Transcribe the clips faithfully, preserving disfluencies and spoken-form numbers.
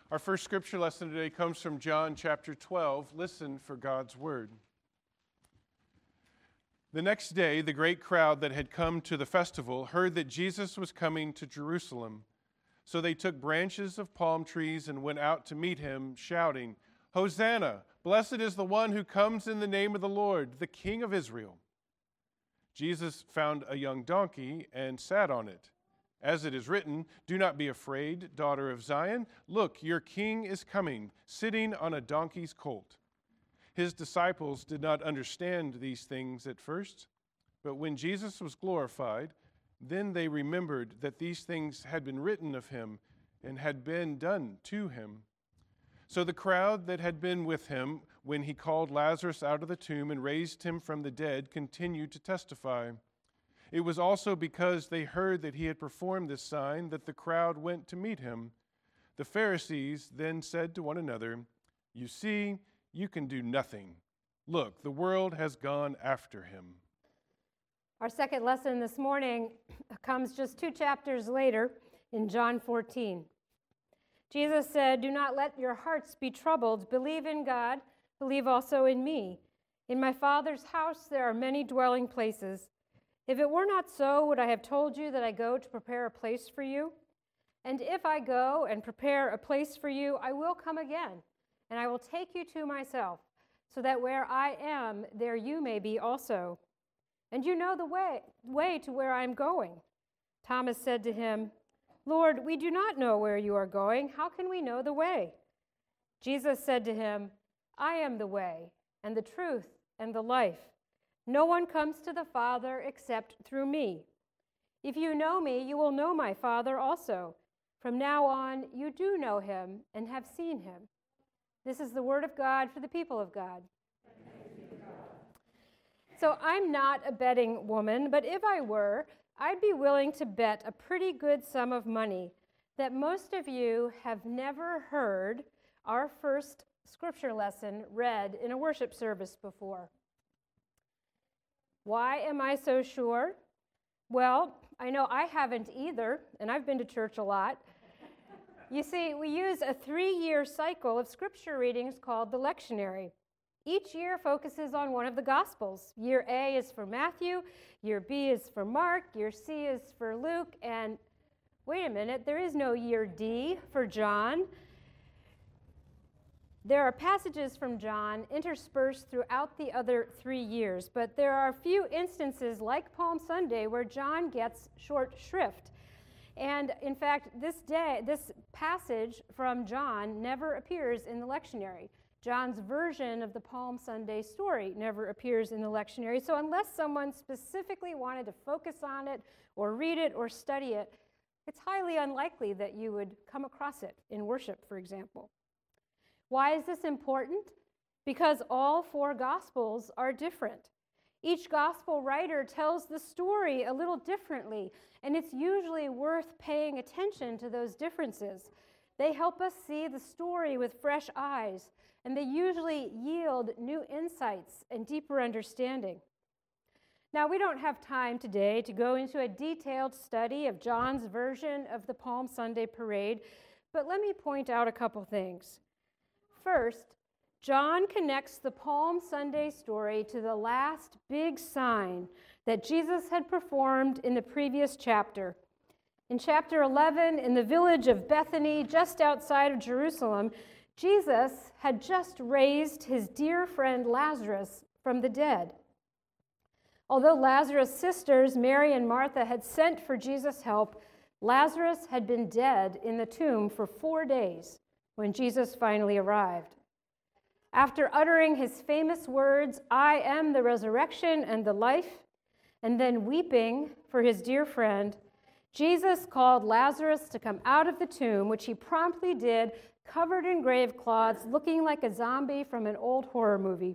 Our first scripture lesson today comes from John chapter twelve. Listen for God's word. The next day, the great crowd that had come to the festival heard that Jesus was coming to Jerusalem. So they took branches of palm trees and went out to meet him, shouting, "Hosanna! Blessed is the one who comes in the name of the Lord, the King of Israel." Jesus found a young donkey and sat on it. As it is written, "Do not be afraid, daughter of Zion. Look, your king is coming, sitting on a donkey's colt." His disciples did not understand these things at first, but when Jesus was glorified, then they remembered that these things had been written of him and had been done to him. So the crowd that had been with him when he called Lazarus out of the tomb and raised him from the dead continued to testify. It was also because they heard that he had performed this sign that the crowd went to meet him. The Pharisees then said to one another, "You see, you can do nothing. Look, the world has gone after him." Our second lesson this morning comes just two chapters later in John fourteen. Jesus said, "Do not let your hearts be troubled. Believe in God, believe also in me. In my Father's house there are many dwelling places. If it were not so, would I have told you that I go to prepare a place for you? And if I go and prepare a place for you, I will come again, and I will take you to myself, so that where I am, there you may be also. And you know the way, way to where I am going." Thomas said to him, "Lord, we do not know where you are going. How can we know the way?" Jesus said to him, "I am the way, and the truth, and the life. No one comes to the Father except through me. If you know me, you will know my Father also. From now on, you do know him and have seen him." This is the word of God for the people of God. So I'm not a betting woman, but if I were, I'd be willing to bet a pretty good sum of money that most of you have never heard our first scripture lesson read in a worship service before. Why am I so sure? Well, I know I haven't either, and I've been to church a lot. You see, we use a three-year cycle of scripture readings called the lectionary. Each year focuses on one of the Gospels. Year A is for Matthew, year B is for Mark, year C is for Luke, and wait a minute, there is no year D for John. There are passages from John interspersed throughout the other three years, but there are a few instances like Palm Sunday where John gets short shrift. And in fact, this day, this passage from John never appears in the lectionary. John's version of the Palm Sunday story never appears in the lectionary. So unless someone specifically wanted to focus on it or read it or study it, it's highly unlikely that you would come across it in worship, for example. Why is this important? Because all four Gospels are different. Each Gospel writer tells the story a little differently, and it's usually worth paying attention to those differences. They help us see the story with fresh eyes, and they usually yield new insights and deeper understanding. Now, we don't have time today to go into a detailed study of John's version of the Palm Sunday parade, but let me point out a couple things. First, John connects the Palm Sunday story to the last big sign that Jesus had performed in the previous chapter. In chapter eleven, in the village of Bethany, just outside of Jerusalem, Jesus had just raised his dear friend Lazarus from the dead. Although Lazarus' sisters, Mary and Martha, had sent for Jesus' help, Lazarus had been dead in the tomb for four days when Jesus finally arrived. After uttering his famous words, "I am the resurrection and the life," and then weeping for his dear friend, Jesus called Lazarus to come out of the tomb, which he promptly did, covered in grave cloths, looking like a zombie from an old horror movie.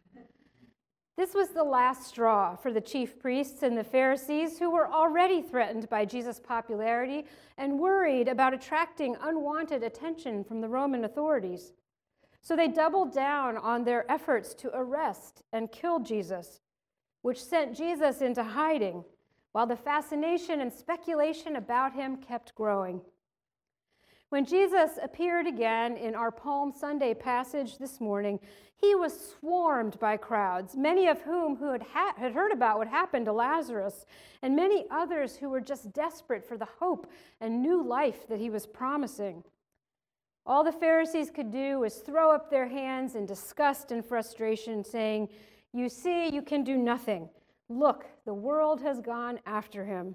This was the last straw for the chief priests and the Pharisees, who were already threatened by Jesus' popularity and worried about attracting unwanted attention from the Roman authorities. So they doubled down on their efforts to arrest and kill Jesus, which sent Jesus into hiding, while the fascination and speculation about him kept growing. When Jesus appeared again in our Palm Sunday passage this morning, he was swarmed by crowds, many of whom who had, ha- had heard about what happened to Lazarus, and many others who were just desperate for the hope and new life that he was promising. All the Pharisees could do was throw up their hands in disgust and frustration, saying, "You see, you can do nothing. Look, the world has gone after him."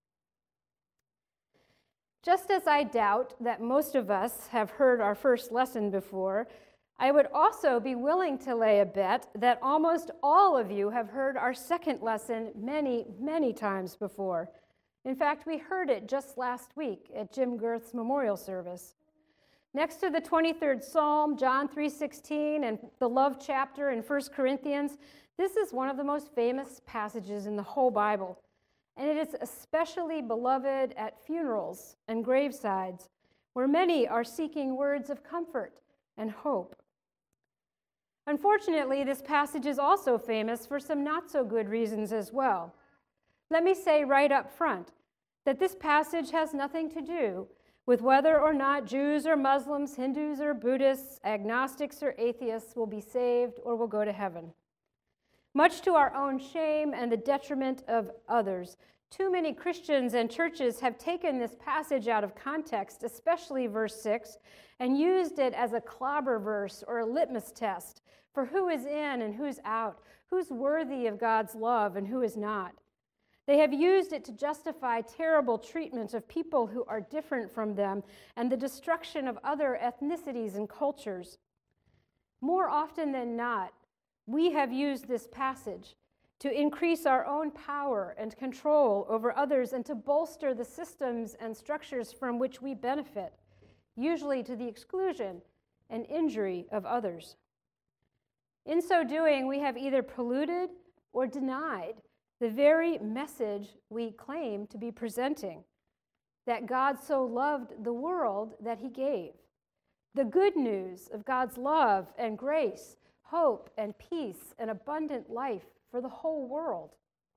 Just as I doubt that most of us have heard our first lesson before, I would also be willing to lay a bet that almost all of you have heard our second lesson many, many times before. In fact, we heard it just last week at Jim Girth's memorial service. Next to the twenty-third Psalm, John three sixteen, and the love chapter in First Corinthians, this is one of the most famous passages in the whole Bible. And it is especially beloved at funerals and gravesides, where many are seeking words of comfort and hope. Unfortunately, this passage is also famous for some not-so-good reasons as well. Let me say right up front that this passage has nothing to do with whether or not Jews or Muslims, Hindus or Buddhists, agnostics or atheists will be saved or will go to heaven. Much to our own shame and the detriment of others, too many Christians and churches have taken this passage out of context, especially verse six, and used it as a clobber verse or a litmus test for who is in and who's out, who's worthy of God's love and who is not. They have used it to justify terrible treatment of people who are different from them and the destruction of other ethnicities and cultures. More often than not, we have used this passage to increase our own power and control over others and to bolster the systems and structures from which we benefit, usually to the exclusion and injury of others. In so doing, we have either polluted or denied the very message we claim to be presenting, that God so loved the world that he gave, the good news of God's love and grace, hope and peace and abundant life for the whole world.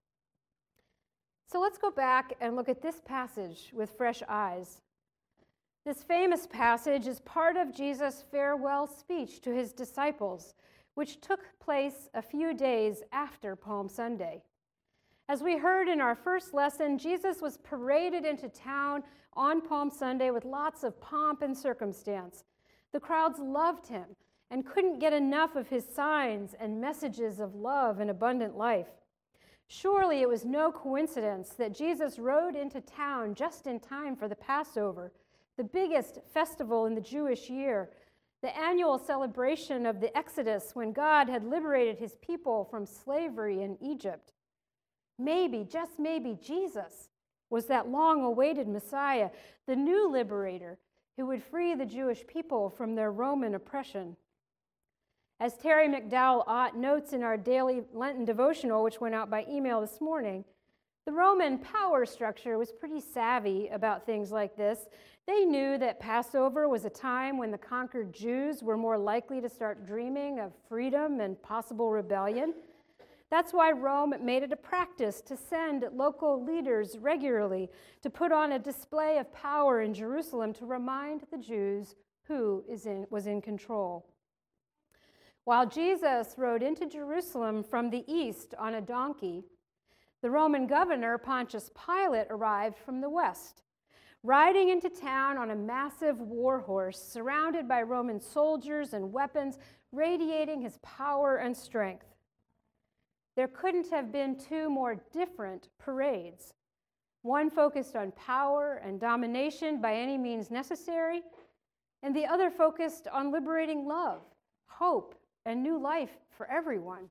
So let's go back and look at this passage with fresh eyes. This famous passage is part of Jesus' farewell speech to his disciples, which took place a few days after Palm Sunday. As we heard in our first lesson, Jesus was paraded into town on Palm Sunday with lots of pomp and circumstance. The crowds loved him and couldn't get enough of his signs and messages of love and abundant life. Surely it was no coincidence that Jesus rode into town just in time for the Passover, the biggest festival in the Jewish year, the annual celebration of the Exodus when God had liberated his people from slavery in Egypt. Maybe, just maybe, Jesus was that long-awaited Messiah, the new liberator who would free the Jewish people from their Roman oppression. As Terry McDowell Ott notes in our daily Lenten devotional, which went out by email this morning, the Roman power structure was pretty savvy about things like this. They knew that Passover was a time when the conquered Jews were more likely to start dreaming of freedom and possible rebellion. That's why Rome made it a practice to send local leaders regularly to put on a display of power in Jerusalem to remind the Jews who is in, was in control. While Jesus rode into Jerusalem from the east on a donkey, the Roman governor Pontius Pilate arrived from the west, riding into town on a massive war horse surrounded by Roman soldiers and weapons, radiating his power and strength. There couldn't have been two more different parades, one focused on power and domination by any means necessary, and the other focused on liberating love, hope, and new life for everyone.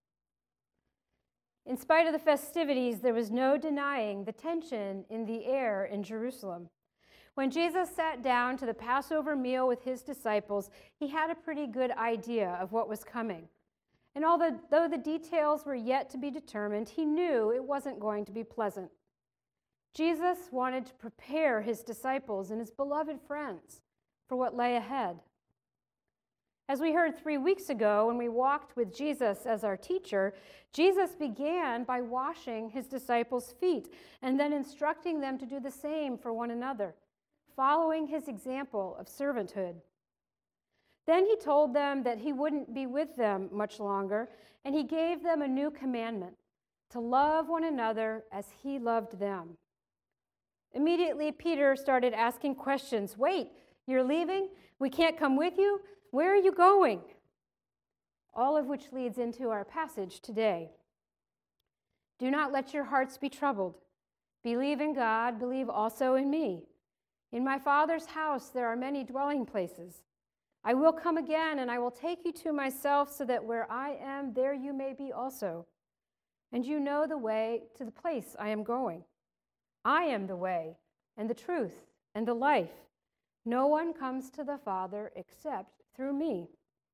In spite of the festivities, there was no denying the tension in the air in Jerusalem. When Jesus sat down to the Passover meal with his disciples, he had a pretty good idea of what was coming. And although the details were yet to be determined, he knew it wasn't going to be pleasant. Jesus wanted to prepare his disciples and his beloved friends for what lay ahead. As we heard three weeks ago when we walked with Jesus as our teacher, Jesus began by washing his disciples' feet and then instructing them to do the same for one another, following his example of servanthood. Then he told them that he wouldn't be with them much longer, and he gave them a new commandment, to love one another as he loved them. Immediately, Peter started asking questions. Wait, you're leaving? We can't come with you? Where are you going? All of which leads into our passage today. Do not let your hearts be troubled. Believe in God, believe also in me. In my Father's house there are many dwelling places. I will come again, and I will take you to myself, so that where I am, there you may be also. And you know the way to the place I am going. I am the way, and the truth, and the life. No one comes to the Father except through me.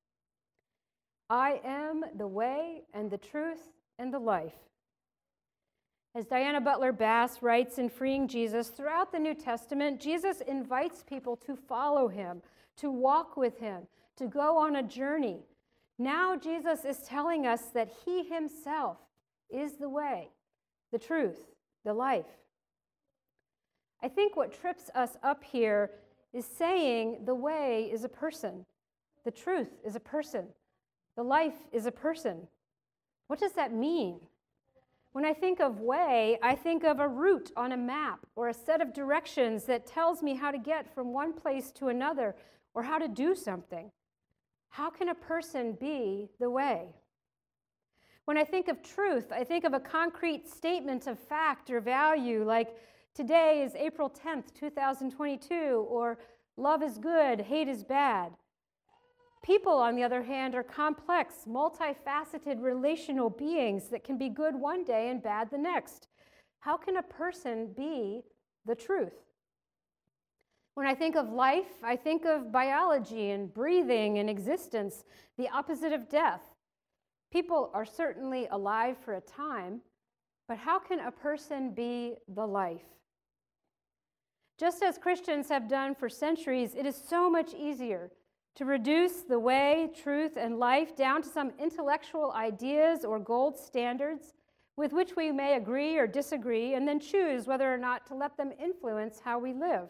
I am the way, and the truth, and the life. As Diana Butler Bass writes in Freeing Jesus, throughout the New Testament, Jesus invites people to follow him, to walk with him, to go on a journey. Now Jesus is telling us that he himself is the way, the truth, the life. I think what trips us up here is saying the way is a person, the truth is a person, the life is a person. What does that mean? When I think of way, I think of a route on a map or a set of directions that tells me how to get from one place to another or how to do something. How can a person be the way? When I think of truth, I think of a concrete statement of fact or value, like today is April tenth, two thousand twenty-two, or love is good, hate is bad. People, on the other hand, are complex, multifaceted relational beings that can be good one day and bad the next. How can a person be the truth? When I think of life, I think of biology and breathing and existence, the opposite of death. People are certainly alive for a time, but how can a person be the life? Just as Christians have done for centuries, it is so much easier to reduce the way, truth, and life down to some intellectual ideas or gold standards with which we may agree or disagree, and then choose whether or not to let them influence how we live.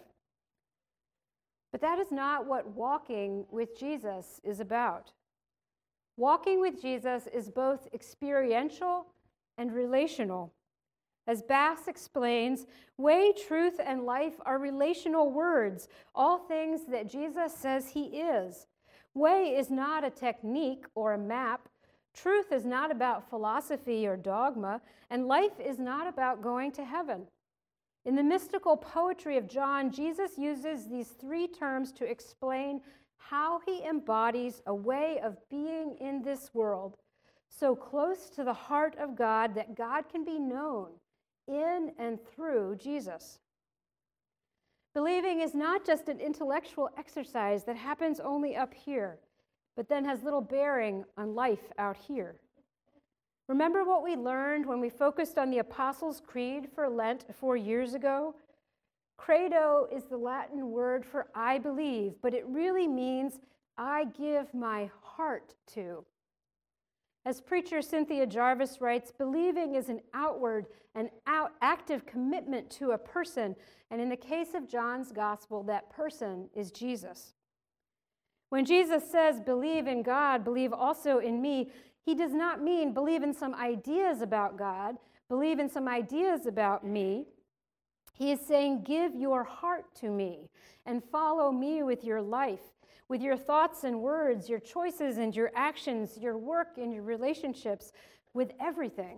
But that is not what walking with Jesus is about. Walking with Jesus is both experiential and relational. As Bass explains, way, truth, and life are relational words, all things that Jesus says he is. Way is not a technique or a map. Truth is not about philosophy or dogma, and life is not about going to heaven. In the mystical poetry of John, Jesus uses these three terms to explain how he embodies a way of being in this world, so close to the heart of God that God can be known in and through Jesus. Believing is not just an intellectual exercise that happens only up here, but then has little bearing on life out here. Remember what we learned when we focused on the Apostles' Creed for Lent four years ago? Credo is the Latin word for I believe, but it really means I give my heart to. As preacher Cynthia Jarvis writes, believing is an outward and out active commitment to a person, and in the case of John's gospel, that person is Jesus. When Jesus says, believe in God, believe also in me, he does not mean believe in some ideas about God, believe in some ideas about me. He is saying, give your heart to me and follow me with your life, with your thoughts and words, your choices and your actions, your work and your relationships, with everything.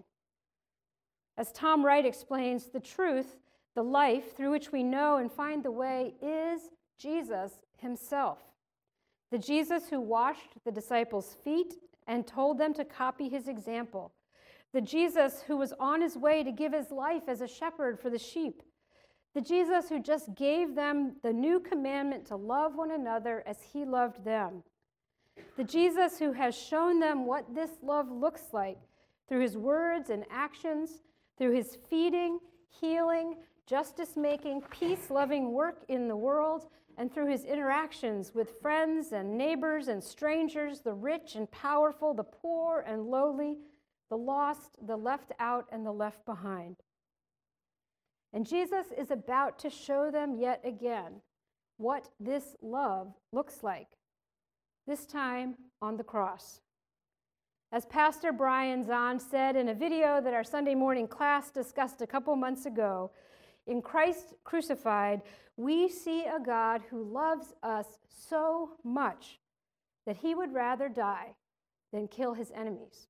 As Tom Wright explains, the truth, the life through which we know and find the way is Jesus himself. The Jesus who washed the disciples' feet and told them to copy his example. The Jesus who was on his way to give his life as a shepherd for the sheep. The Jesus who just gave them the new commandment to love one another as he loved them. The Jesus who has shown them what this love looks like through his words and actions, through his feeding, healing, justice-making, peace-loving work in the world, and through his interactions with friends and neighbors and strangers, the rich and powerful, the poor and lowly, the lost, the left out, and the left behind. And Jesus is about to show them yet again what this love looks like, this time on the cross. As Pastor Brian Zahn said in a video that our Sunday morning class discussed a couple months ago, in Christ crucified, we see a God who loves us so much that he would rather die than kill his enemies.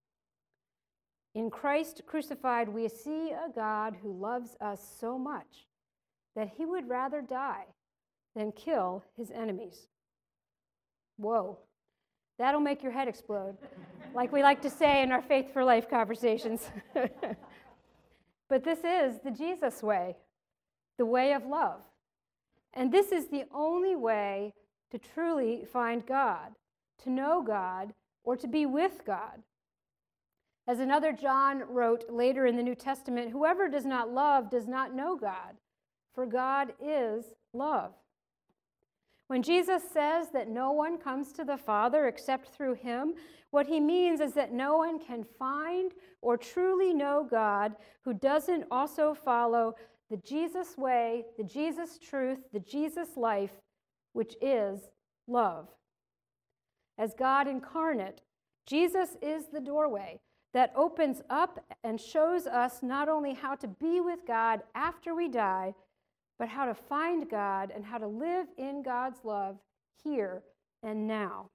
In Christ crucified, we see a God who loves us so much that he would rather die than kill his enemies. Whoa, that'll make your head explode, like we like to say in our Faith for Life conversations. But this is the Jesus way, the way of love. And this is the only way to truly find God, to know God, or to be with God. As another John wrote later in the New Testament, whoever does not love does not know God, for God is love. When Jesus says that no one comes to the Father except through him, what he means is that no one can find or truly know God who doesn't also follow the Jesus way, the Jesus truth, the Jesus life, which is love. As God incarnate, Jesus is the doorway that opens up and shows us not only how to be with God after we die, but how to find God and how to live in God's love here and now.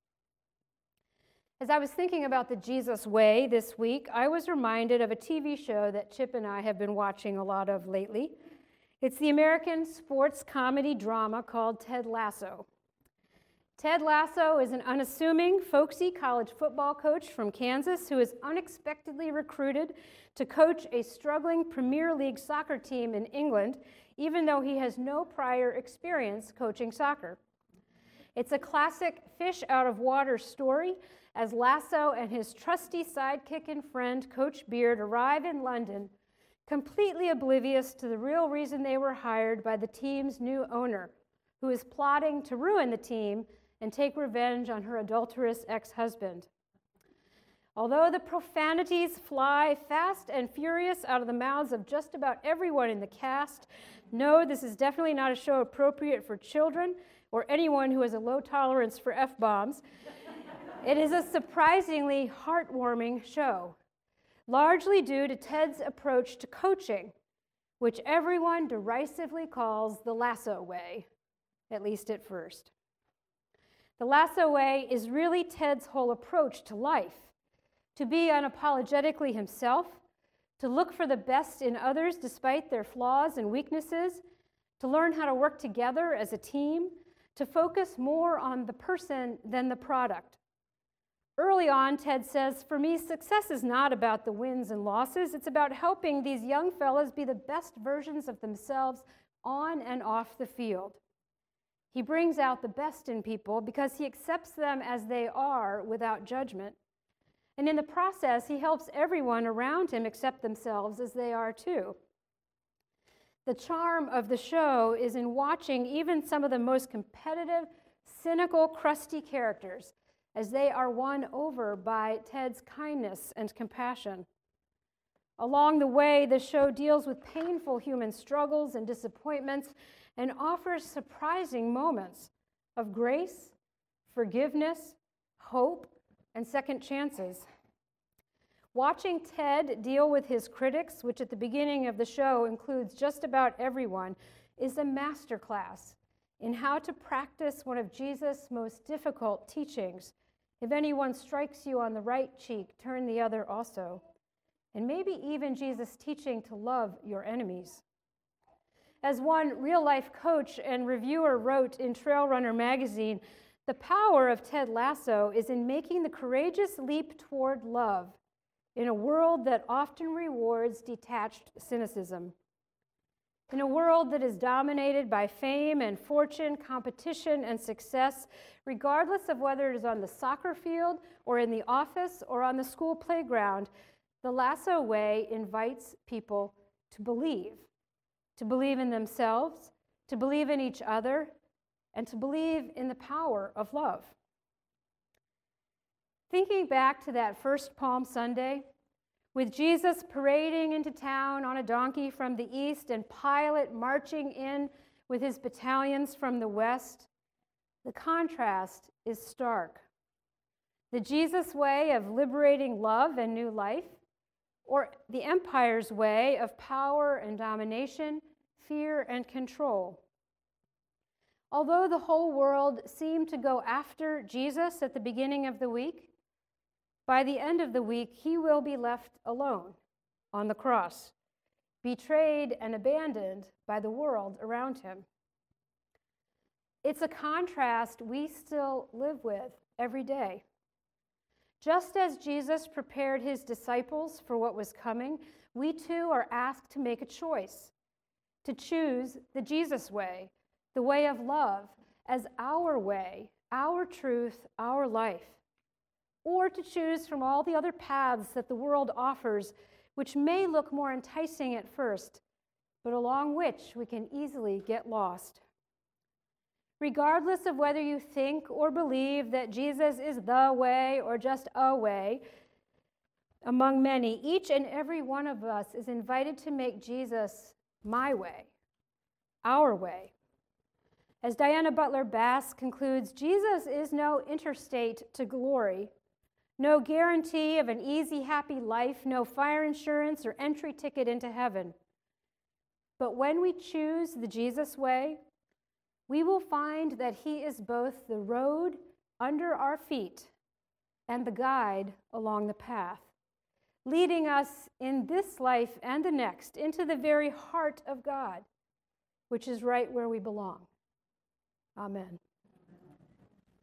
As I was thinking about the Jesus way this week, I was reminded of a T V show that Chip and I have been watching a lot of lately. It's the American sports comedy drama called Ted Lasso. Ted Lasso is an unassuming, folksy college football coach from Kansas who is unexpectedly recruited to coach a struggling Premier League soccer team in England, even though he has no prior experience coaching soccer. It's a classic fish-out-of-water story as Lasso and his trusty sidekick and friend, Coach Beard, arrive in London, completely oblivious to the real reason they were hired by the team's new owner, who is plotting to ruin the team and take revenge on her adulterous ex-husband. Although the profanities fly fast and furious out of the mouths of just about everyone in the cast, no, this is definitely not a show appropriate for children or anyone who has a low tolerance for F-bombs. It is a surprisingly heartwarming show, largely due to Ted's approach to coaching, which everyone derisively calls the Lasso way, at least at first. The Lasso way is really Ted's whole approach to life, to be unapologetically himself, to look for the best in others despite their flaws and weaknesses, to learn how to work together as a team, to focus more on the person than the product. Early on, Ted says, for me, success is not about the wins and losses. It's about helping these young fellas be the best versions of themselves on and off the field. He brings out the best in people because he accepts them as they are without judgment. And in the process, he helps everyone around him accept themselves as they are too. The charm of the show is in watching even some of the most competitive, cynical, crusty characters as they are won over by Ted's kindness and compassion. Along the way, the show deals with painful human struggles and disappointments and offers surprising moments of grace, forgiveness, hope, and second chances. Watching Ted deal with his critics, which at the beginning of the show includes just about everyone, is a masterclass in how to practice one of Jesus' most difficult teachings. If anyone strikes you on the right cheek, turn the other also. And maybe even Jesus' teaching to love your enemies. As one real-life coach and reviewer wrote in Trail Runner magazine, the power of Ted Lasso is in making the courageous leap toward love in a world that often rewards detached cynicism. In a world that is dominated by fame and fortune, competition and success, regardless of whether it is on the soccer field or in the office or on the school playground, the Lasso way invites people to believe. To believe in themselves, to believe in each other, and to believe in the power of love. Thinking back to that first Palm Sunday, with Jesus parading into town on a donkey from the east and Pilate marching in with his battalions from the west, the contrast is stark. The Jesus way of liberating love and new life, or the empire's way of power and domination, fear and control. Although the whole world seemed to go after Jesus at the beginning of the week, by the end of the week, he will be left alone on the cross, betrayed and abandoned by the world around him. It's a contrast we still live with every day. Just as Jesus prepared his disciples for what was coming, we too are asked to make a choice, to choose the Jesus way, the way of love, as our way, our truth, our life, or to choose from all the other paths that the world offers, which may look more enticing at first, but along which we can easily get lost. Regardless of whether you think or believe that Jesus is the way or just a way, among many, each and every one of us is invited to make Jesus my way, our way. As Diana Butler Bass concludes, Jesus is no interstate to glory, no guarantee of an easy, happy life, no fire insurance or entry ticket into heaven. But when we choose the Jesus way, we will find that he is both the road under our feet and the guide along the path, leading us in this life and the next into the very heart of God, which is right where we belong. Amen.